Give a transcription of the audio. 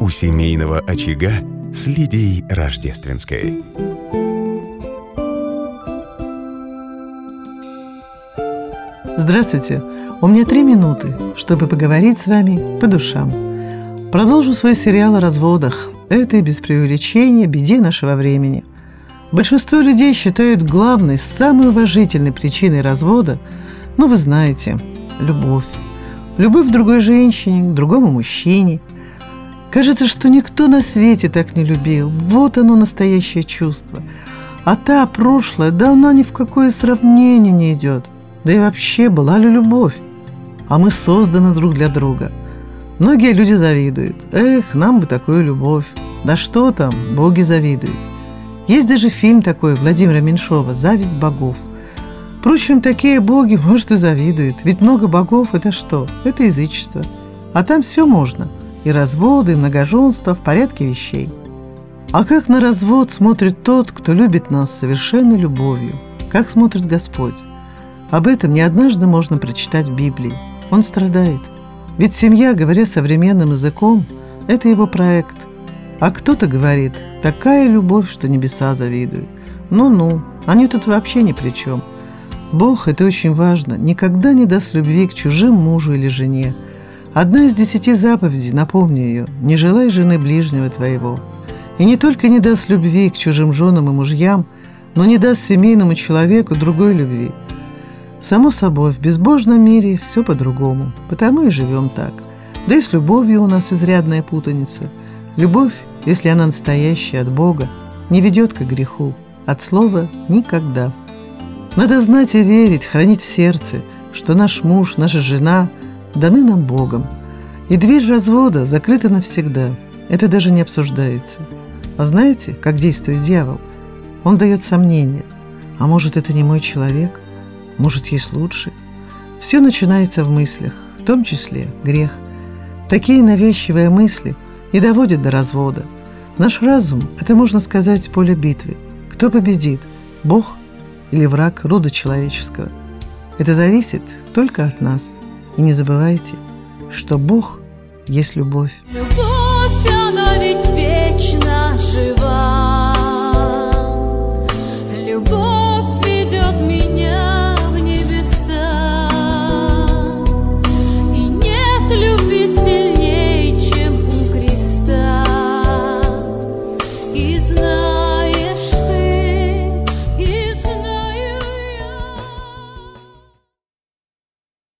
у семейного очага с Лидией Рождественской. Здравствуйте! У меня 3 минуты, чтобы поговорить с вами по душам. Продолжу свой сериал о разводах. Это без преувеличения беде нашего времени. Большинство людей считают главной, самой уважительной причиной развода, вы знаете, любовь. Любовь к другой женщине, к другому мужчине. Кажется, что никто на свете так не любил. Вот оно, настоящее чувство. А та, прошлая, да она ни в какое сравнение не идет. Да и вообще, была ли любовь? А мы созданы друг для друга. Многие люди завидуют. Эх, нам бы такую любовь. Да что там, боги завидуют. Есть даже фильм такой Владимира Меньшова «Зависть богов». Впрочем, такие боги, может, и завидуют. Ведь много богов – это что? Это язычество. А там все можно. И разводы, и многоженство в порядке вещей. А как на развод смотрит тот, кто любит нас совершенной любовью? Как смотрит Господь? Об этом не однажды можно прочитать в Библии. Он страдает. Ведь семья, говоря современным языком, это его проект. А кто-то говорит, такая любовь, что небеса завидуют. Ну-ну, они тут вообще ни при чем. Бог, это очень важно, никогда не даст любви к чужим мужу или жене. Одна из 10 заповедей, напомню ее, не желай жены ближнего твоего. И не только не даст любви к чужим женам и мужьям, но не даст семейному человеку другой любви. Само собой, в безбожном мире все по-другому, потому и живем так. Да и с любовью у нас изрядная путаница. Любовь, если она настоящая от Бога, не ведет к греху, от слова «никогда». Надо знать и верить, хранить в сердце, что наш муж, наша жена даны нам Богом. И дверь развода закрыта навсегда. Это даже не обсуждается. А знаете, как действует дьявол? Он дает сомнения. А может, это не мой человек? Может, есть лучший? Все начинается в мыслях, в том числе грех. Такие навязчивые мысли и доводят до развода. Наш разум – это, можно сказать, поле битвы. Кто победит? Бог или враг рода человеческого? Это зависит только от нас. И не забывайте, что Бог есть любовь. Любовь, она ведь вечна.